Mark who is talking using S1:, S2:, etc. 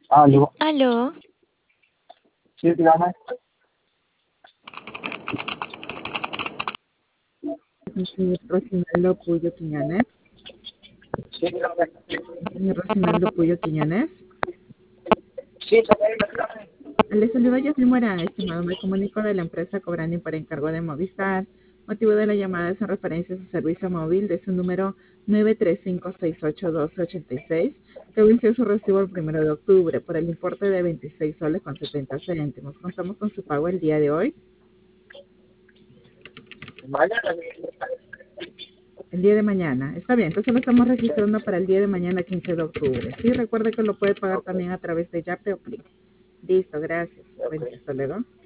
S1: Aló,
S2: Aló,
S1: sí, dígame.
S3: Señor Rocinaldo Puyo Quiñones.
S1: Sí, dígame.
S3: Señor Rocinaldo Puyo Quiñones.
S1: Sí, dígame.
S3: Le saluda Yasmin Morán, estimado. Me comunico de la empresa Cobrani por encargo de Movistar. Motivo de la llamada es en referencia a su servicio móvil de su número 935681286, que venció su recibo el 1 de octubre por el importe de 26 soles con 70 céntimos. Contamos con su pago el día de hoy.
S1: Mañana.
S3: El día de mañana. Está bien, entonces lo estamos registrando para el día de mañana, 15 de octubre. Sí, recuerde que lo puede pagar
S1: Ok,
S3: también a través de Yape o Click. Listo, gracias. Buen
S1: ok.
S3: día, hasta luego.